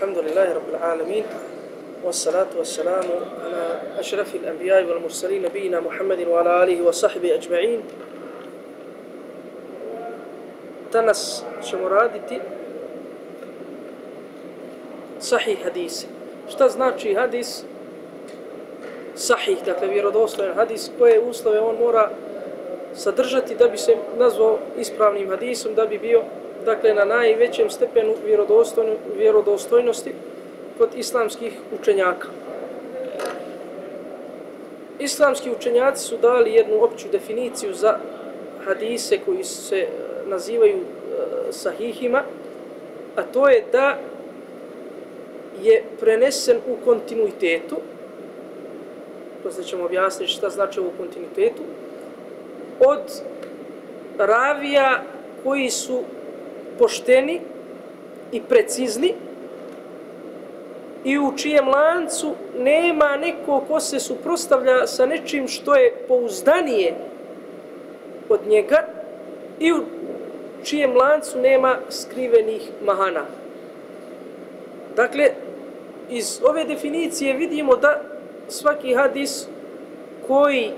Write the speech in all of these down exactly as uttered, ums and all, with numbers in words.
الحمد لله رب العالمين والصلاة والسلام على أشرف الأنبياء والمرسلين نبينا محمد وعلى آله وصحبه أجمعين. Danas ćemo raditi sahih hadis. Šta znači hadis? Sahih, dakle vjerodostojan hadis, koje uslove on mora sadržati da bi se nazvao ispravnim hadisom, da bi bio dakle na najvećem stepenu vjerodostojnosti kod islamskih učenjaka. Islamski učenjaci su dali jednu opću definiciju za hadise koji se nazivaju uh, sahihima, a to je da je prenesen u kontinuitetu. Poslije ćemo objasniti šta znači u kontinuitetu. Od ravija koji su pošteni i precizni i u čijem lancu nema neko ko se suprotstavlja sa nečim što je pouzdanije od njega i u čijem lancu nema skrivenih mahana. Dakle, iz ove definicije vidimo da svaki hadis koji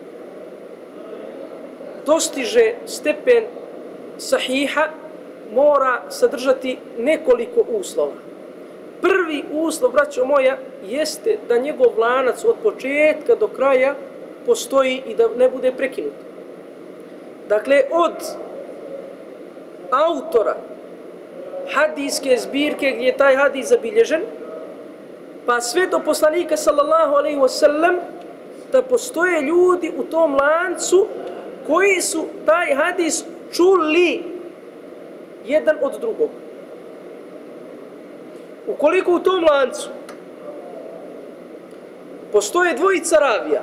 dostiže stepen sahiha mora sadržati nekoliko uslova. Prvi uslov, braćo moja, jeste da njegov lanac od početka do kraja postoji i da ne bude prekinut. Dakle, od autora hadijske zbirke gdje je taj hadis zabilježen, pa sve do poslanika sallallahu alejhi ve sellem, da postoje ljudi u tom lancu koji su taj hadis čuli jedan od drugog. Ukoliko u tom lancu postoje dvojica ravija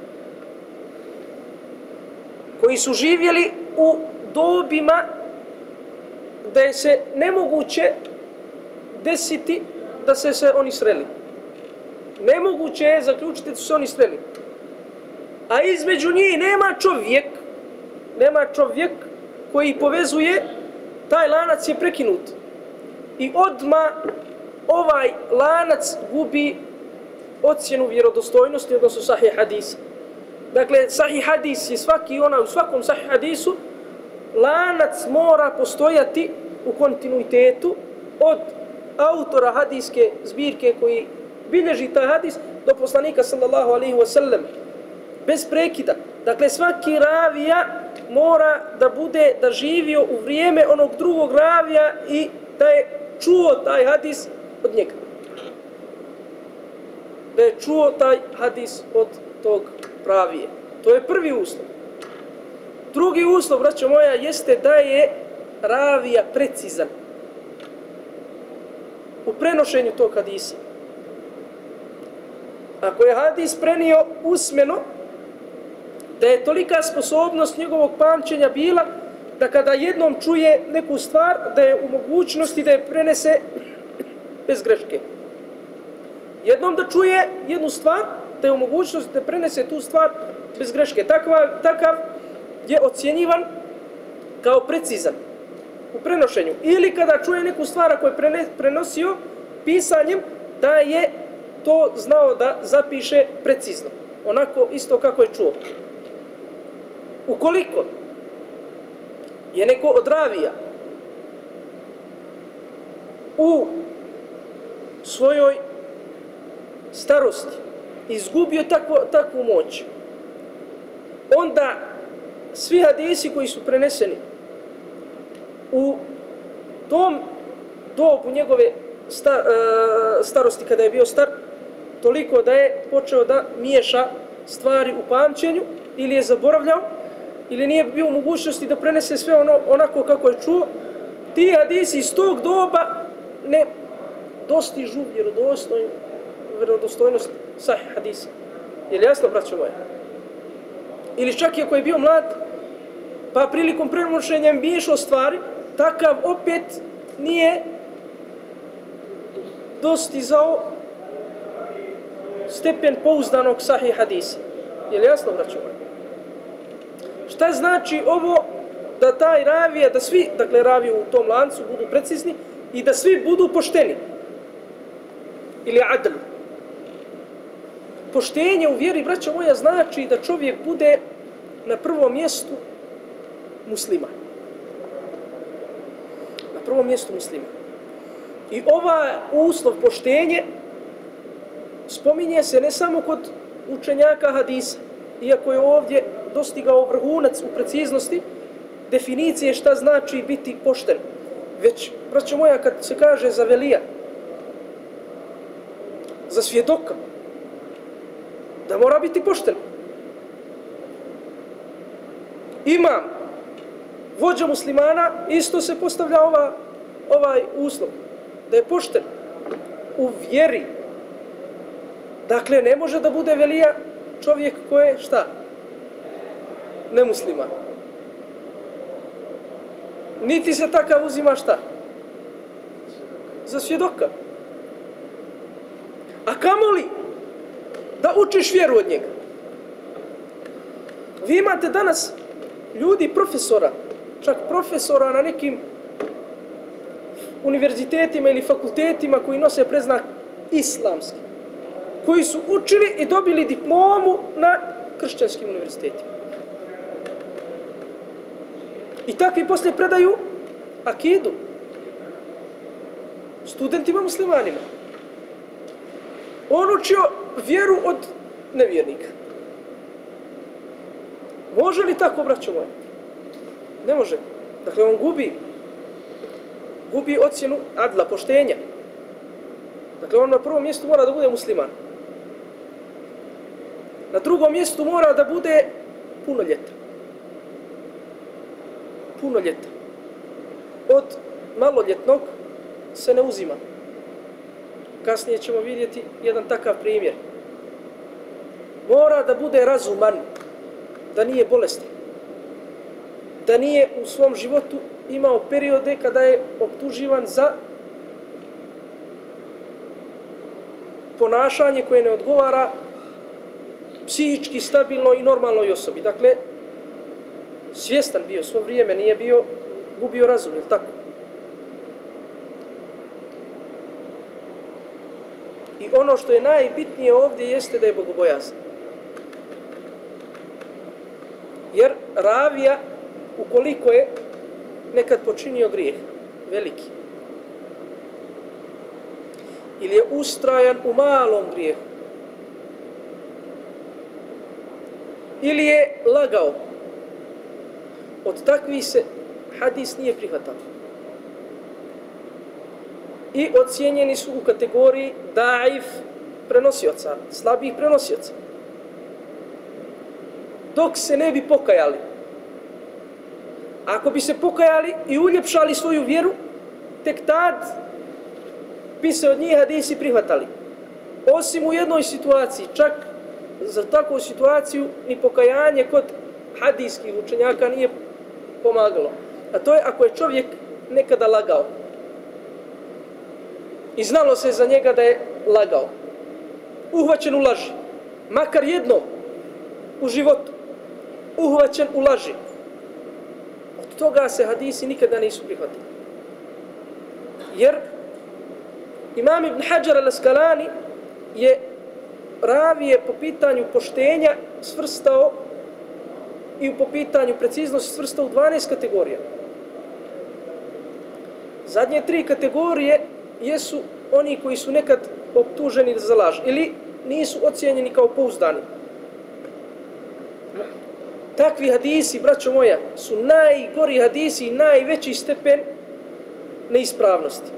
koji su živjeli u dobima da je se nemoguće desiti da se, se oni sreli. Nemoguće je zaključiti da su se oni sreli. A između njih nema čovjek, nema čovjek koji povezuje, taj lanac je prekinut. I odma ovaj lanac gubi ocjenu vjerodostojnosti, odnosno sahih hadisa. Dakle, sahih hadis je svaki ona, u svakom sahih hadisu lanac mora postojati u kontinuitetu od autora hadijske zbirke koji bilježi taj hadis do poslanika sallallahu alejhi ve sellem bez prekida. Dakle, svaki ravija mora da bude, da živio u vrijeme onog drugog ravija i da je čuo taj hadis od njega. Da je čuo taj hadis od tog ravije. To je prvi uslov. Drugi uslov, braćo moja, jeste da je ravija precizan u prenošenju tog hadisa. Ako je hadis prenio usmeno, da je tolika sposobnost njegovog pamćenja bila da kada jednom čuje neku stvar, da je u mogućnosti da je prenese bez greške. Jednom da čuje jednu stvar, da je u mogućnosti da prenese tu stvar bez greške. Takav, takav je ocjenjivan kao precizan u prenošenju. Ili kada čuje neku stvar koju je prenosio pisanjem, da je to znao da zapiše precizno. Onako isto kako je čuo. Ukoliko je neko od ravija u svojoj starosti izgubio takvu, takvu moć, onda svi hadisi koji su preneseni u tom dobu njegove star, starosti kada je bio star, toliko da je počeo da miješa stvari u pamćenju ili je zaboravljao ili nije bio u mogućnosti da prenese sve ono onako kako je čuo, ti hadisi iz tog doba ne dostižu vjerodostojnost, vjerodostojnost sahih hadisa. Je li jasno, braćo moje? Ili čak i ako je bio mlad, pa prilikom prenošenja miješao stvari, takav opet nije dostizao stepen pouzdanog sahih hadisa. Je li jasno, braćo moje? Šta znači ovo da taj ravija, da svi, dakle ravije u tom lancu budu precizni i da svi budu pošteni? ili adl. Poštenje u vjeri, braćo moja, znači da čovjek bude na prvom mjestu muslima. Na prvom mjestu muslima. I ovaj uslov poštenje spominje se ne samo kod učenjaka hadisa, iako je ovdje dostigao vrhunac u preciznosti definicije šta znači biti pošten. Već, braćo moja, kad se kaže za velija, za svjedoka, da mora biti pošten. Imam, vođa muslimana, isto se postavlja ova, ovaj uslov, da je pošten u vjeri. Dakle, ne može da bude velija čovjek koji je šta? Nemusliman. Niti se takav uzima šta? Za svjedoka. A kamoli da učiš vjeru od njega. Vi imate danas ljudi profesora, čak profesora na nekim univerzitetima ili fakultetima koji nose predznak islamski, koji su učili i dobili diplomu na kršćanskim univerzitetima. I takvi poslije predaju akidu studentima muslimanima. On učio vjeru od nevjernika. Može li tako, braćo moje? Ne može. Dakle, on gubi gubi ocjenu adla, poštenja. Dakle, on na prvom mjestu mora da bude musliman. Na drugom mjestu mora da bude punoljetan. Punoljetan. Od maloljetnog se ne uzima. Kasnije ćemo vidjeti jedan takav primjer. Mora da bude razuman, da nije bolestan, da nije u svom životu imao periode kada je optuživan za ponašanje koje ne odgovara psihički stabilnoj i normalnoj osobi. Dakle, svjestan bio svo vrijeme, nije bio, gubio razum, je li tako? I ono što je najbitnije ovdje jeste da je bogobojazan. Jer ravija, ukoliko je nekad počinio grijeh, veliki, ili je ustrajan u malom grijehu, ili je lagao, od takvih se hadis nije prihvatao. I ocijenjeni su u kategoriji daif prenosioca, slabih prenosioca. Dok se ne bi pokajali. Ako bi se pokajali i uljepšali svoju vjeru, tek tad bi se od njih hadisi prihvatali. Osim u jednoj situaciji, čak za takvu situaciju ni pokajanje kod hadijskih učenjaka nije pomagalo. A to je ako je čovjek nekada lagao. I znalo se za njega da je lagao. Uhvaćen u laži. Makar jednom u životu. Uhvaćen u laži. Od toga se hadisi nikada nisu prihvatili. Jer Imam Ibn Hajar al-Asqalani je ravije po pitanju poštenja svrstao i po pitanju preciznosti svrstao u dvanaest kategorija. Zadnje tri kategorije jesu oni koji su nekad optuženi za laž ili nisu ocijenjeni kao pouzdani. Takvi hadisi, braćo moja, su najgori hadisi i najveći stepen neispravnosti.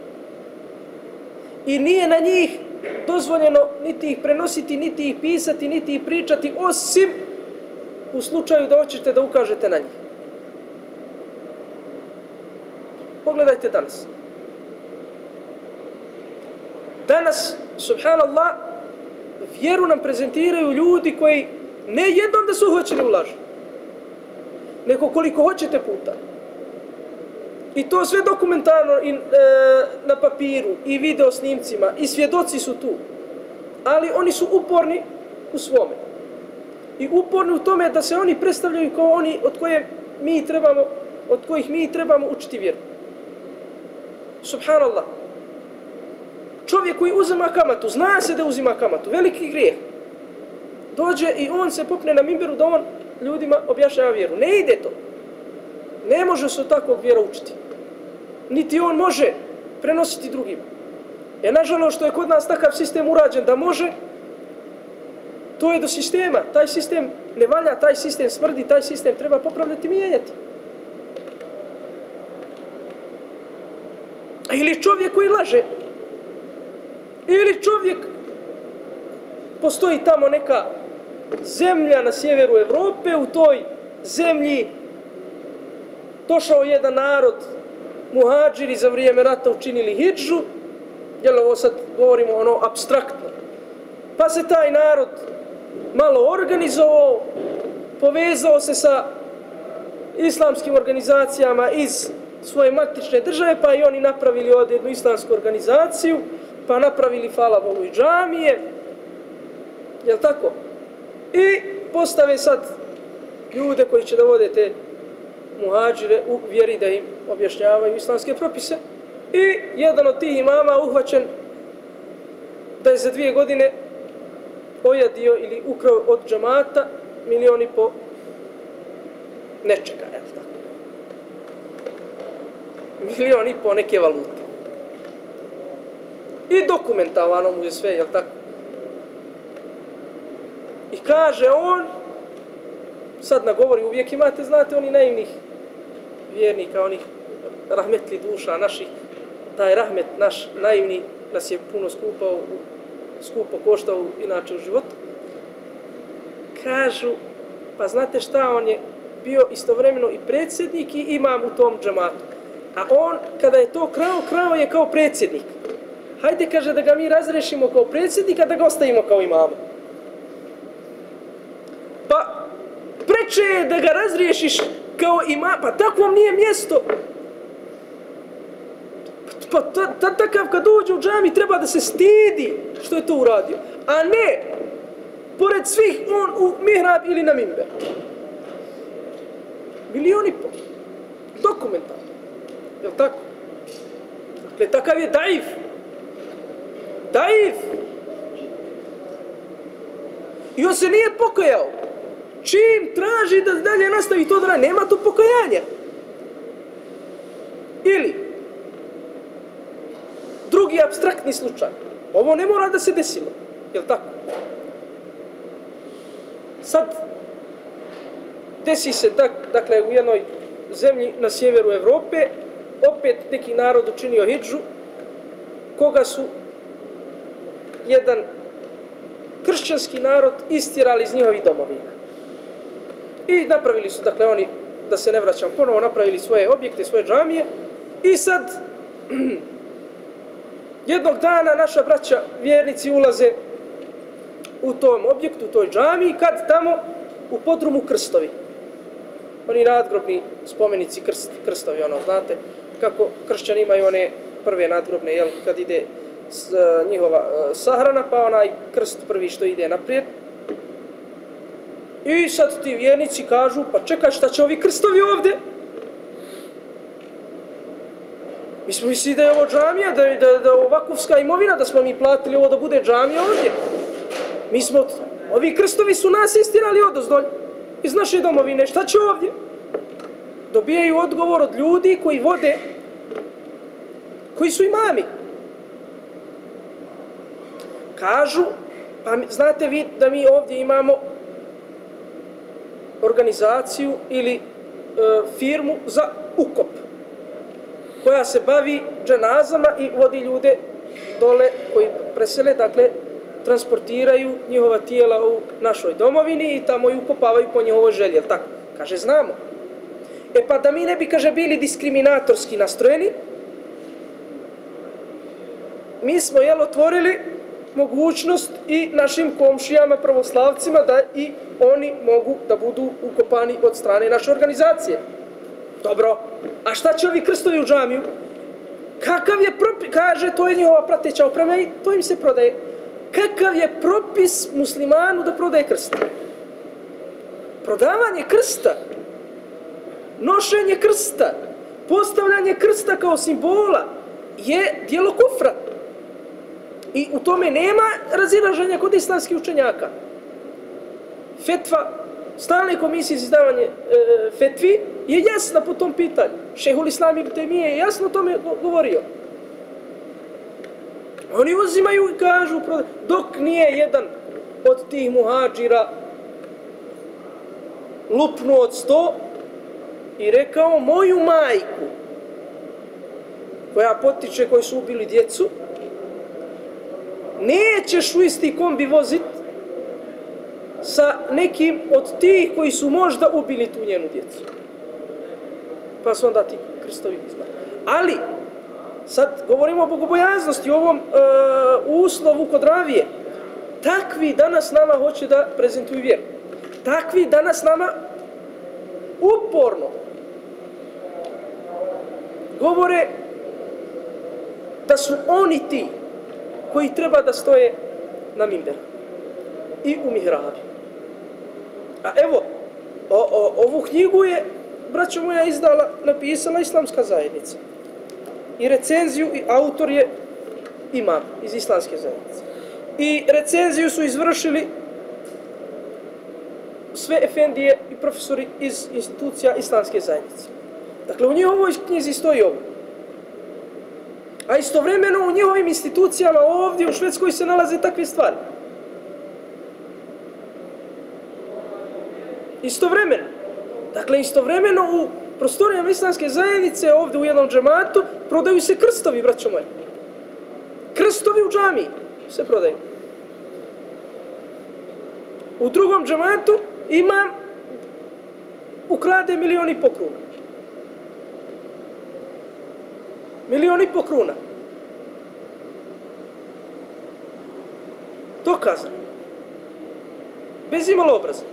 I nije na njih dozvoljeno niti ih prenositi, niti ih pisati, niti ih pričati, osim u slučaju da hoćete da ukažete na njih. Pogledajte danas. Danas, subhanallah, vjeru nam prezentiraju ljudi koji ne jednom da su uhvaćeni u laži, nego koliko hoćete puta. I to sve dokumentarno i, e, na papiru i video snimcima i svjedoci su tu. Ali oni su uporni u svome. I uporni u tome da se oni predstavljaju kao oni od koje mi trebamo, od kojih mi trebamo učiti vjeru. Subhanallah. čovjek koji uzima kamatu, zna se da uzima kamatu, veliki grijeh. Dođe i on se popne na mimberu da on ljudima objašnjava vjeru. Ne ide to. Ne može se od takvog vjera učiti. Niti on može prenositi drugima. E, nažalost, što je kod nas takav sistem urađen da može, to je do sistema. Taj sistem ne valja, taj sistem smrdi, taj sistem treba popravljati i mijenjati. Ili čovjek koji laže. Ili čovjek, postoji tamo neka zemlja na sjeveru Evrope, u toj zemlji došao jedan narod, muhadžiri za vrijeme rata učinili hidžu, jel ovo sad govorimo ono apstraktno. Pa se taj narod malo organizovao, povezao se sa islamskim organizacijama iz svoje matične države, pa i oni napravili ovdje jednu islamsku organizaciju, pa napravili hvala Bogu i džamije, jel tako? I postave sad ljude koji će da vode te muhadžire u vjeri da im objašnjavaju islamske propise. I jedan od tih imama uhvaćen da je za dvije godine ojadio ili ukrao od džamata milion i po nečega, jel tako? Milion i po neke valute. I dokumentovano mu je sve, jel tako? I kaže on, sad nagovori, uvijek imate, znate, oni naivnih vjernika, onih rahmetli duša naših, taj rahmet naš naivni nas je puno skupao, skupo koštao inače u životu. Kažu, pa znate šta, on je bio istovremeno i predsjednik i imam u tom džamatu. A on, kada je to krao, krao je kao predsjednik. Hajde, kaže, da ga mi razrešimo kao predsjednika, da ga ostavimo kao imama. Pa, preče je da ga razriješiš kao imam, pa takvom nije mjesto. Pa takav kad dođe u džami treba da se stidi što je to uradio. A ne, pored svih, on u mihrab ili na mimber. Milion i po. Dokumentarno. Jel' tako? Dakle, takav je daif. Daif. I on se nije pokajao. Čim traži da dalje nastavi to da radi, nema tu pokajanja. Ili, drugi apstraktni slučaj. Ovo ne mora da se desilo. Jel' tako? Sad, desi se tak, dakle, u jednoj zemlji na sjeveru Evrope, opet neki narod učinio hidžu, koga su jedan kršćanski narod istjerali iz njihovih domovina. I napravili su, dakle, oni, da se ne vraćam ponovo, napravili svoje objekte, svoje džamije. I sad, jednog dana naša braća vjernici ulaze u tom objektu, u toj džamiji, kad tamo u podrumu krstovi. Oni nadgrobni spomenici krst, krstovi, ono, znate, kako kršćani imaju one prve nadgrobne, jel, kad ide s, uh, njihova uh, sahrana, pa onaj krst prvi što ide naprijed. I sad ti vjernici kažu, pa čekaj, šta će ovi krstovi ovdje? Mi smo mislili da je ovo džamija, da je da, da ovakuvska imovina, da smo mi platili ovo da bude džamija ovdje. Mi smo, ovi krstovi su nas istirali odozdolj iz naše domovine, šta će ovdje? Dobijaju odgovor od ljudi koji vode, koji su imami. Kažu, pa znate vi da mi ovdje imamo organizaciju ili e, firmu za ukop, koja se bavi dženazama i vodi ljude dole koji presele, dakle, transportiraju njihova tijela u našoj domovini i tamo ih ukopavaju po njihovoj želji, jel tako? Kaže, znamo. E pa da mi ne bi, kaže, bili diskriminatorski nastrojeni, mi smo, jel, otvorili mogućnost i našim komšijama, pravoslavcima, da i oni mogu da budu ukopani od strane naše organizacije. Dobro, a šta će ovi krstovi u džamiju? Kakav je propis? Kaže, to je njihova prateća oprema i to im se prodaje. Kakav je propis muslimanu da prodaje krst? Prodavanje krsta, nošenje krsta, postavljanje krsta kao simbola je djelo kufra. I u tome nema razilaženja kod islamskih učenjaka. Fetva stalne komisije za izdavanje e, fetvi je jasna po tom pitanju. Šejhul Islam ibn Tejmije je jasno o tome govorio. Oni uzimaju i kažu, dok nije jedan od tih muhadžira lupnuo od sto i rekao moju majku, koja potiče, koji su ubili djecu, nećeš u isti kombi vozit sa nekim od tih koji su možda ubili tu njenu djecu. Pa su onda ti krstovi izbali. Ali, sad govorimo o bogobojaznosti, o ovom e, uslovu kod ravije. Takvi danas nama hoće da prezentuju vjeru. Takvi danas nama uporno govore da su oni ti koji treba da stoje na mimberu i u mihrabi. A evo, o, o, ovu knjigu je, braćo moja, izdala, napisala Islamska zajednica. I recenziju, i autor je imam iz Islamske zajednice. I recenziju su izvršili sve efendije i profesori iz institucija Islamske zajednice. Dakle, u njihovoj knjizi stoji ovo. A istovremeno u njihovim institucijama ovdje u Švedskoj se nalaze takve stvari. Istovremeno. Dakle, istovremeno u prostorijama Islamske zajednice ovdje u jednom džematu prodaju se krstovi, braćo moje. Krstovi u džamiji se prodaju. U drugom džematu imam ukrade milion i po kruna. Milion i po kruna. Dokazano. Bez imalo obraza.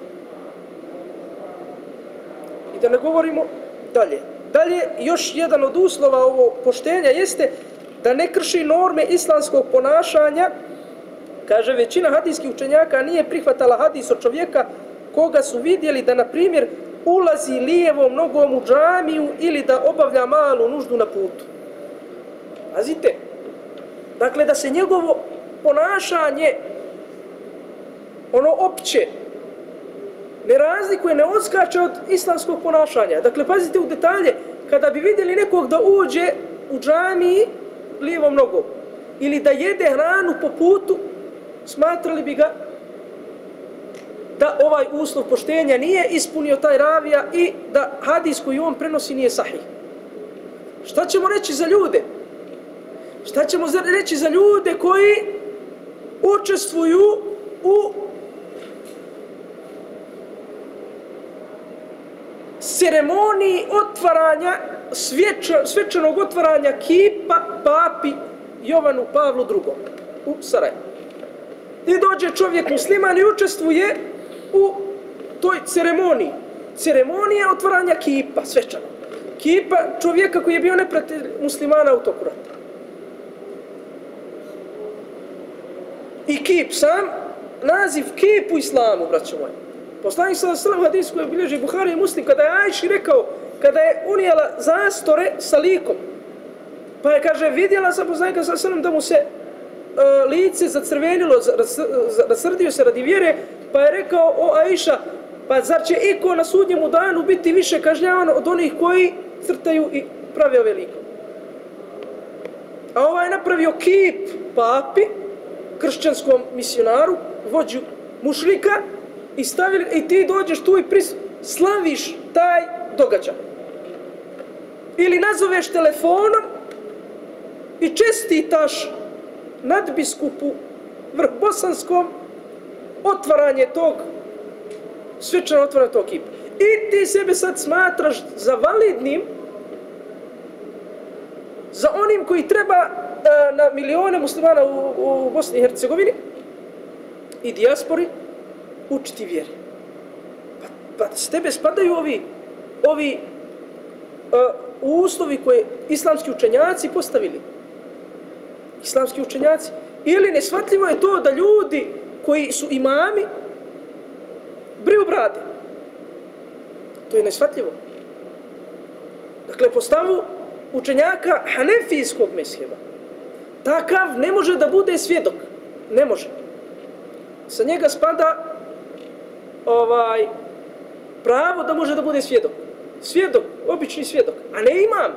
I da ne govorimo dalje. Dalje, još jedan od uslova ovog poštenja jeste da ne krši norme islamskog ponašanja. Kaže, većina hadijskih učenjaka nije prihvatala hadis od čovjeka koga su vidjeli da, na primjer, ulazi lijevom nogom u džamiju ili da obavlja malu nuždu na putu. Pazite, dakle, da se njegovo ponašanje, ono opće, ne razlikuje, ne odskače od islamskog ponašanja. Dakle, pazite u detalje, kada bi vidjeli nekog da uđe u džamiji lijevom nogom ili da jede hranu po putu, smatrali bi ga da ovaj uslov poštenja nije ispunio taj ravija i da hadis koji on prenosi nije sahih. Šta ćemo reći za ljude? Šta ćemo reći za ljude koji učestvuju u ceremoniji otvaranja, sveča, svečanog otvaranja kipa papi Jovanu Pavlu drugom u Sarajevu. I dođe čovjek musliman i učestvuje u toj ceremoniji. Ceremonija otvaranja kipa, svečano. Kipa čovjeka koji je bio neprijatelj muslimana u toku rata. I kip sam, naziv kip u islamu, braćo moji. Poslanik sallallahu alejhi ve sellem hadis koji bilježi Buhari i Muslim, kada je Ajši rekao, kada je unijela zastore sa likom, pa je, kaže, vidjela sam poslanika sallallahu alejhi ve sellem da mu se uh, lice zacrvenilo, rasrdio se radi vjere, pa je rekao, o Ajša, pa zar će iko na sudnjemu danu biti više kažnjavan od onih koji crtaju i prave ove likove? A ovaj je napravio kip papi, kršćanskom misionaru, vođu mušrika, i stavili, i ti dođeš tu i pris, slaviš taj događaj. Ili nazoveš telefonom i čestitaš nadbiskupu vrhbosanskom otvaranje tog, svečano otvaranje tog kipa. I ti sebe sad smatraš za validnim, za onim koji treba na milione muslimana u, u Bosni i Hercegovini i dijaspori učiti vjeri. Pa, pa s tebe spadaju ovi, ovi uh, uslovi koje islamski učenjaci postavili. Islamski učenjaci. Ili neshvatljivo je to da ljudi koji su imami briju brade. To je neshvatljivo. Dakle, po stavu učenjaka hanefijskog mezheba, takav ne može da bude svjedok. Ne može. Sa njega spada ovaj pravo da može da bude svjedok. Svjedok, obični svjedok, a ne imam.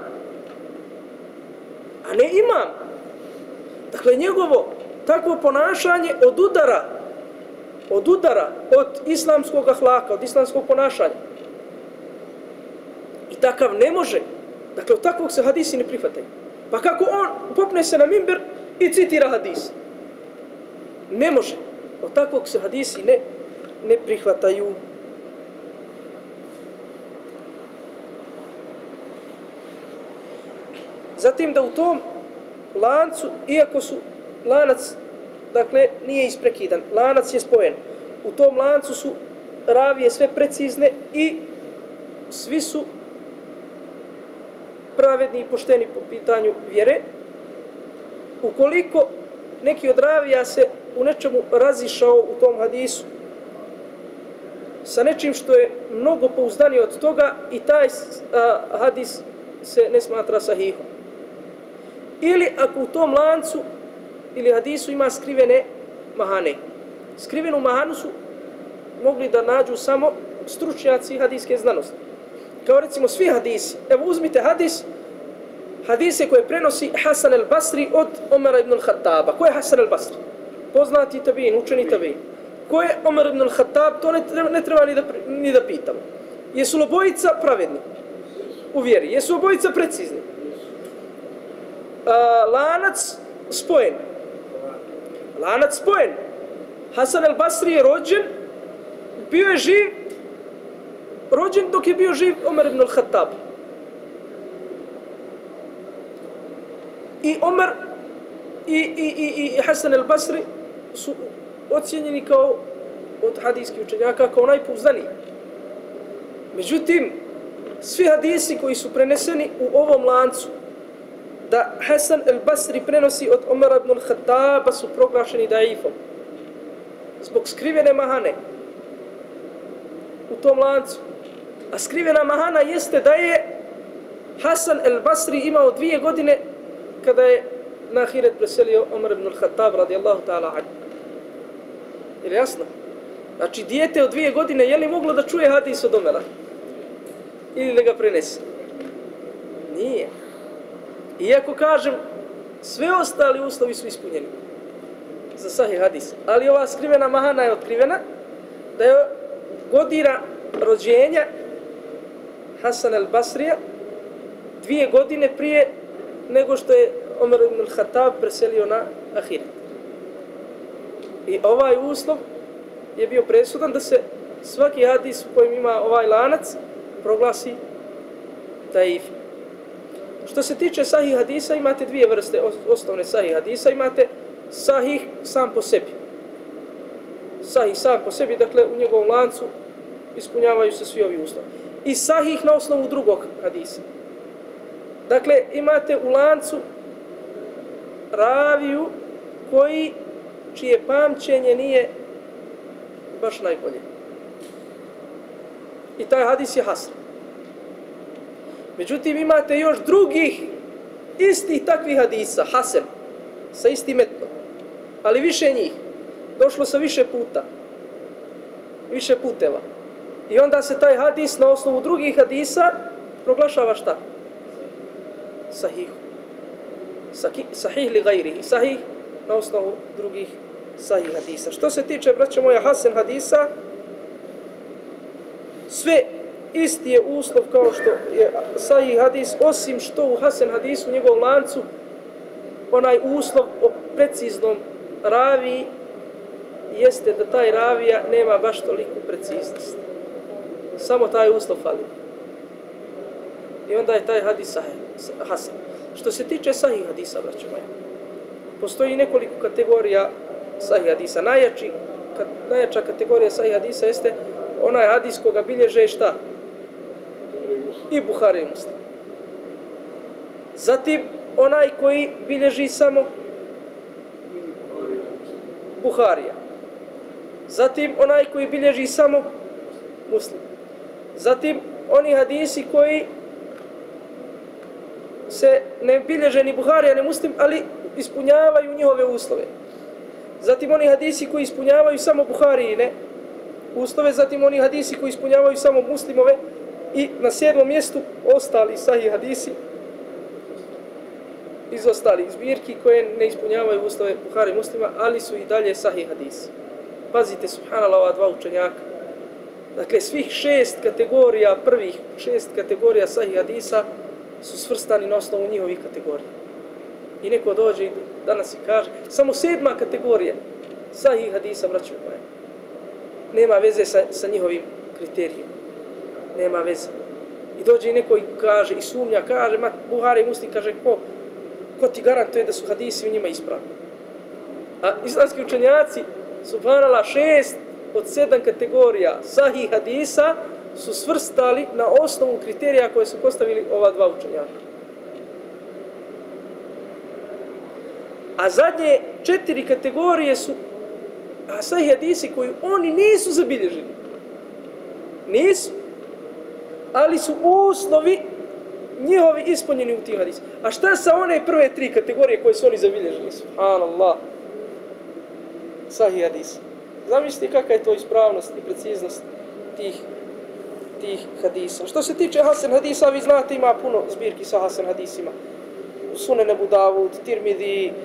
A ne imam. Dakle, njegovo takvo ponašanje od udara, od udara, od islamskog ahlaka, od islamskog ponašanja. I takav ne može. Dakle, od takvog se hadisi ne prihvataju. Pa kako on popne se na mimber i citira hadis? Ne može. Od takvog se hadisi ne, ne prihvataju. Zatim da u tom lancu, iako su lanac, dakle, nije isprekidan, lanac je spojen. U tom lancu su ravije sve precizne i svi su pravedni i pošteni po pitanju vjere. Ukoliko neki od ravija se u nečemu razišao u tom hadisu sa nečim što je mnogo pouzdanije od toga, i taj a, hadis se ne smatra sahihom. Ili ako u tom lancu ili hadisu ima skrivene mahane. Skrivenu mahanu su mogli da nađu samo stručnjaci hadijske znanosti. Kao recimo svi hadisi. Evo uzmite hadis, hadise koje prenosi Hasan al-Basri od Omera ibn al-Khattaba. Ko je Hasan al-Basri? Poznati tabin, učeni tabin. Ko je Omer ibn al-Khattab? To ne treba, ne treba ni, da, ni da pitamo. Jesu obojica pravedni u vjeri? Jesu obojica precizni? A, lanac spojen. Lanac spojen. Hasan al-Basri je rođen, bio je živ, rođen dok je bio živ Omer ibn al-Khattab. I Omer i, i, i, i Hasan al-Basri su ocijenjeni kao od hadijskih učenjaka kao najpouzdaniji. Međutim, svi hadisi koji su preneseni u ovom lancu da Hasan al-Basri prenosi od Omera ibn al-Khattaba su proglašeni daifom. Zbog skrivene mahane u tom lancu. A skrivena mahana jeste da je Hasan al-Basri imao dvije godine kada je na ahiret preselio Omer ibn al-Khattab radijallahu ta'ala anhu. Je li jasno? Znači, dijete od dvije godine je li moglo da čuje hadis od Omera? Ili da ga prenese? Nije. Iako kažem, sve ostali uslovi su ispunjeni za sahih hadis. Ali ova skrivena mahana je otkrivena da je godina rođenja Hasan al-Basrija dvije godine prije nego što je Omer ibn al-Khattab preselio na ahiret. I ovaj uslov je bio presudan da se svaki hadis u kojem ima ovaj lanac proglasi daif. Što se tiče sahih hadisa, imate dvije vrste osnovne sahih hadisa. Imate sahih sam po sebi. Sahih sam po sebi, dakle u njegovom lancu ispunjavaju se svi ovi uslovi. I sahih na osnovu drugog hadisa. Dakle, imate u lancu raviju koji, čije pamćenje nije baš najbolje. I taj hadis je hasan. Međutim, imate još drugih istih takvih hadisa, hasan, sa istim metnom, ali više njih. Došlo sa više puta, više puteva. I onda se taj hadis na osnovu drugih hadisa proglašava šta? Sahih. Sahih li gajrihi. Sahih na osnovu drugih sahih hadisa. Što se tiče, braćo moja, hasan hadisa, sve isti je uslov kao što je sahih hadis, osim što u hasan hadisu, u njegovom lancu, onaj uslov o preciznom raviji jeste da taj ravija nema baš toliku preciznost. Samo taj uslov fali. I onda je taj hadis sahih, hasan. Što se tiče sahih hadisa, braćo moja, postoji nekoliko kategorija sahih hadisa. Najjači, kad, najjača kategorija sahih hadisa jeste onaj hadis koga bilježe šta? I Buhari i Muslim. Zatim onaj koji bilježi samo Buharija. Zatim onaj koji bilježi samo Muslim. Zatim oni hadisi koji se ne bilježe ni Buharija ni Muslim, ali ispunjavaju njihove uslove. Zatim oni hadisi koji ispunjavaju samo Buharijine uslove, zatim oni hadisi koji ispunjavaju samo Muslimove i na sedmom mjestu ostali sahih hadisi iz ostalih zbirki koje ne ispunjavaju uslove Buhari i Muslima, ali su i dalje sahih hadisi. Pazite, subhanallah, ova dva učenjaka. Dakle, svih šest kategorija, prvih šest kategorija sahih hadisa su svrstani na osnovu njihovih kategorija. I neko dođe i danas i kaže, samo sedma kategorija sahih hadisa, braćo moje, nema veze sa, sa njihovim kriterijima. Nema veze. I dođe i neko i kaže, i sumnja, kaže, ma, Buhari i Muslim, kaže, ko, ko ti garantuje da su hadisi u njima ispravni? A islamski učenjaci, subhanallah, šest od sedam kategorija sahih hadisa su svrstali na osnovu kriterija koje su postavili ova dva učenjaka. A zadnje četiri kategorije su a sahih hadisi koji oni nisu zabilježili. Nisu, ali su uslovi njihovi ispunjeni u tim hadisima. A šta sa one prve tri kategorije koje su oni zabilježili? Subhanallah. Sahih hadisi. Zamislite kakva je to ispravnost i preciznost tih, tih hadisa. Što se tiče Hasan hadisa, vi znate ima puno zbirki sa Hasan hadisima. Sunan Abu Davud, Tirmidhi, e,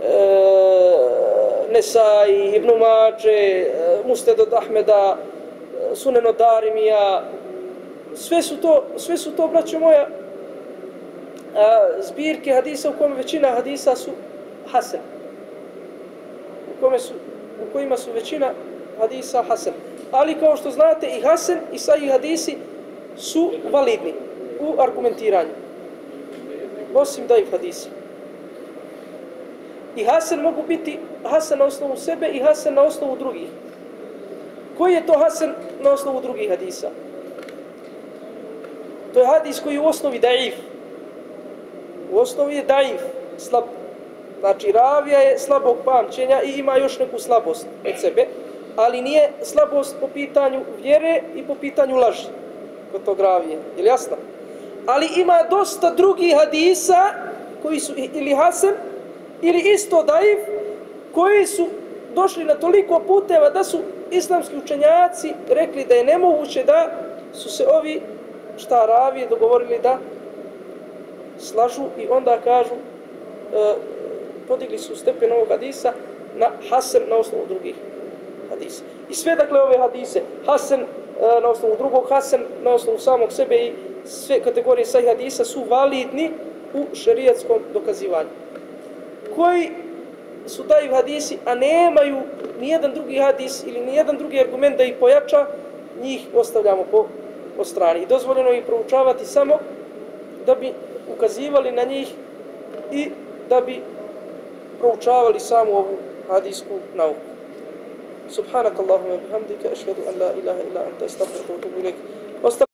Nesai, Ibn Mađe, Musned od Ahmeda, Sunan od Darimija. Sve su to, sve su to, braćo moja, a, zbirke hadisa u kome većina hadisa su Hasan. U kome su u kojima su većina hadisa hasan. Ali kao što znate i hasan i sahih hadisi su validni u argumentiranju. Osim daif hadisi. I hasan mogu biti hasan na osnovu sebe i hasan na osnovu drugih. Koji je to hasan na osnovu drugih hadisa? To je hadis koji je u osnovi daif. U osnovi je daif, slab. Znači, ravija je slabog pamćenja i ima još neku slabost od sebe, ali nije slabost po pitanju vjere i po pitanju laži kod tog ravije. Je li jasno? Ali ima dosta drugih hadisa koji su ili hasan ili isto daif, koji su došli na toliko puteva da su islamski učenjaci rekli da je nemoguće da su se ovi šta ravije dogovorili da slažu i onda kažu e, podigli su stepen ovog hadisa na hasan na osnovu drugih hadisa. I sve dakle ove hadise, hasan e, na osnovu drugog, hasan na osnovu samog sebe i sve kategorije sahih hadisa su validni u šerijatskom dokazivanju. Koji su daju hadisi, a nemaju nijedan drugi hadis ili nijedan drugi argument da ih pojača, njih ostavljamo po, po strani. I dozvoljeno je proučavati samo da bi ukazivali na njih i da bi proučavali samu ovu hadisku nauku. Subhanakallahumma bihamdika, ashhadu an la ilaha illa anta, astaghfiruka wa atubu ilaik.